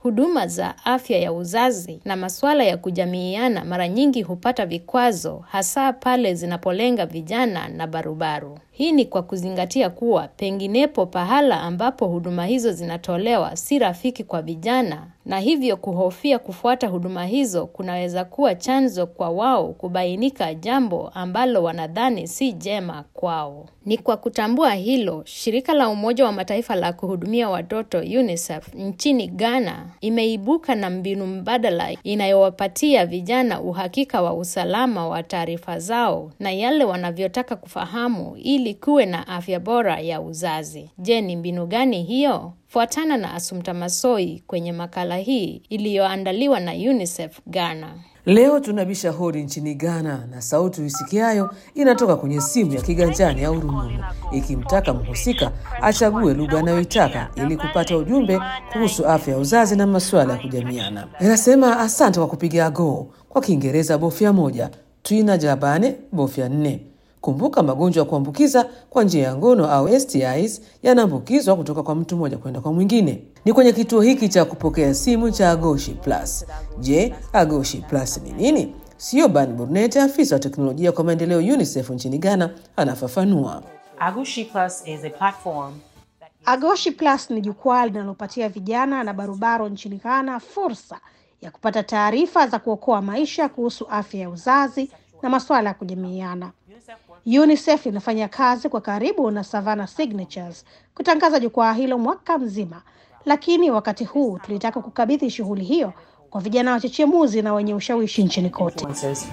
Huduma za afya ya uzazi na masuala ya kujamiiana mara nyingi hupata vikwazo, hasa pale zinapolenga vijana na barubaru. Hii ni kwa kuzingatia kuwa penginepo pahala ambapo huduma hizo zinatolewa si rafiki kwa vijana, na hivyo kuhofia kufuata huduma hizo kunaweza kuwa chanzo kwa wao kubainika jambo ambalo wanadhani si jema kwao. Ni kwa kutambua hilo, shirika la Umoja wa Mataifa la kuhudumia watoto UNICEF nchini Ghana imeibuka na mbinu mbadala inayowapatia vijana uhakika wa usalama wa taarifa zao na yale wanavyotaka kufahamu ili kuwe na afya bora ya uzazi. Je, ni mbinu gani hiyo? Fuatana na Assumpta Massoi kwenye makala hii iliyoandaliwa na UNICEF Ghana. Leo tunabisha hodi nchini Ghana na sauti usikiayo inatoka kwenye simu ya kiganjani au rununu ikimtaka mhusika achague lugha anayoitaka ili kupata ujumbe kuhusu afya ya uzazi na masuala ya kujamiana. Inasema asante kwa kupiga go. Kwa Kiingereza bofya 1, Twina Jabane bofya 4. Kumbuka magonjwa ya kuambukiza kwa njia ya ngono au STIs yanaambukizwa kutoka kwa mtu mmoja kwenda kwa mwingine. Ni kwenye kituo hiki cha kupokea simu cha Agoshi Plus. Je, Agoshi Plus ni nini? Siobhan Burnett, afisa wa teknolojia kwa maendeleo UNICEF nchini Ghana, anafafanua. Agoshi Plus is a platform. Agoshi Plus ni jukwaa linalopatia vijana na barobaro nchini Ghana fursa ya kupata taarifa za kuokoa maisha kuhusu afya ya uzazi na masuala ya kujamiiana. UNICEF inafanya kazi kwa karibu na Savannah Signatures kutangaza jukwaa hilo mwaka mzima, lakini wakati huu tulitaka kukabidhi shughuli hiyo kwa vijana wachechemuzi na wenye ushawishi nchini kote.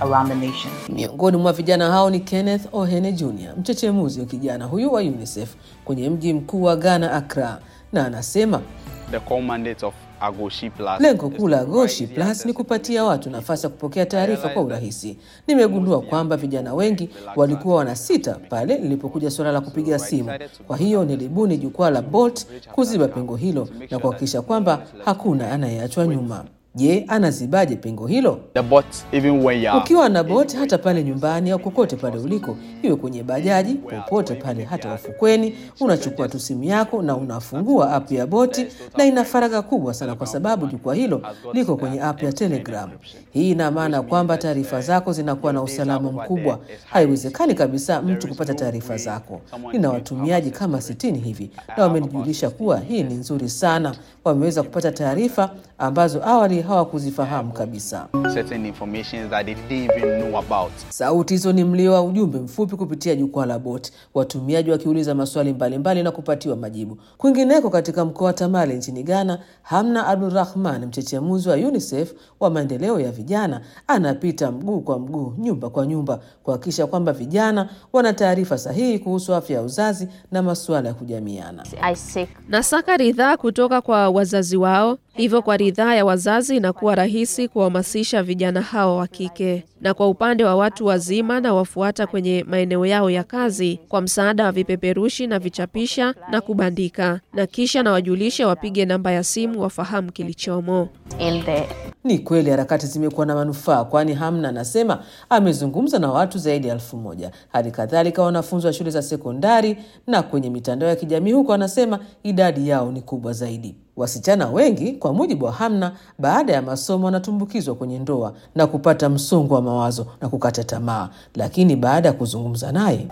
Miongoni mwa vijana hao ni Kenneth Ohene Jr., mchechemuzi wa kijana huyu wa UNICEF kwenye mji mkuu wa Ghana, Accra, na anasema the core mandate of Agoshi Plus. Lengo kuu la Agoshi Plus ni kupatia watu nafasi ya kupokea taarifa kwa urahisi. Nimegundua kwamba vijana wengi walikuwa wanasita pale nilipokuja suala la kupiga simu. Kwa hiyo nilibuni jukwaa la Bolt kuziba pengo hilo na kuhakikisha kwamba hakuna anayeachwa nyuma. Je, anazibaje pengo hilo? The bot, even when you are ukiwa na bot hata pale nyumbani au kokote pale uliko, iwe kwenye bajaji, popote pale, hata ufukweni, unachukua tu simu yako na unafungua app ya boti, na ina faragha kubwa sana kwa sababu jukwaa hilo liko kwenye app ya Telegram. Hii ina maana kwamba taarifa zako zinakuwa na usalama mkubwa. Haiwezekani kabisa mtu kupata taarifa zako. Nina watumiaji kama 60 hivi na wamenijulisha kuwa hii ni nzuri sana. Wameweza kupata taarifa ambazo awali hawakuzifahamu kabisa. certain information that they didn't even know about. Sauti hizo ni mlio wa ujumbe mfupi kupitia jukwaa la bot, watumiaji wakiuliza maswali mbalimbali na kupatiwa majibu. Kwingineko katika mkoa wa Tamale nchini Ghana, Hamna Abdulrahman, mchechemuzi wa UNICEF wa maendeleo ya vijana, anapita mguu kwa mguu, nyumba kwa nyumba, kuhakikisha kwamba vijana wana taarifa sahihi kuhusu afya ya uzazi na masuala ya kujamiana. Nasaka ridhaa kutoka kwa wazazi wao, hivyo kwa ridhaa ya wazazi inakuwa rahisi kuhamasisha vijana hao wa kike. Na kwa upande wa watu wazima na wafuata kwenye maeneo yao ya kazi kwa msaada wa vipeperushi na vichapisha na kubandika, na kisha na wajulishe wapige namba ya simu wafahamu kilichomo. Ni kweli harakati zimekuwa na manufaa, kwani Hamna anasema amezungumza na watu zaidi ya 1000. Hadi kadhalika wanafunzi wa shule za sekondari na kwenye mitandao ya kijamii huko anasema idadi yao ni kubwa zaidi. Wasichana wengi kwa mujibu wa Hamna baada ya masomo wanatumbukizwa kwenye ndoa na kupata msongo wa mawazo na kukata tamaa, lakini baada ya kuzungumza naye,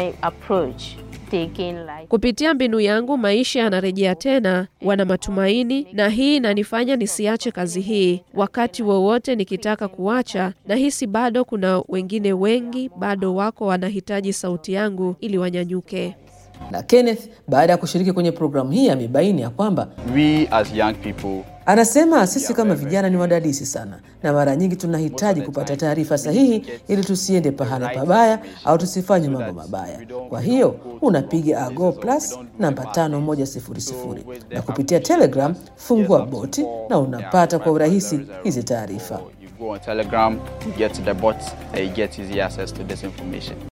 kupitia mbinu yangu maisha yanarejea tena, wana matumaini, na hii inanifanya nisiache kazi hii. Wakati wowote nikitaka kuacha, nahisi bado kuna wengine wengi bado wako wanahitaji sauti yangu ili wanyanyuke. Na Kenneth baada ya kushiriki kwenye programu hii amebaini ya kwamba We as young people, anasema sisi kama vijana ni wadadisi sana, na mara nyingi tunahitaji kupata taarifa sahihi ili tusiende pahala pabaya au tusifanye mambo mabaya. Kwa hiyo unapiga Ago Plus namba 5100 na kupitia Telegram fungua boti na unapata kwa urahisi hizi taarifa. you go on Telegram, you get to the bot, and you get easy access to this information.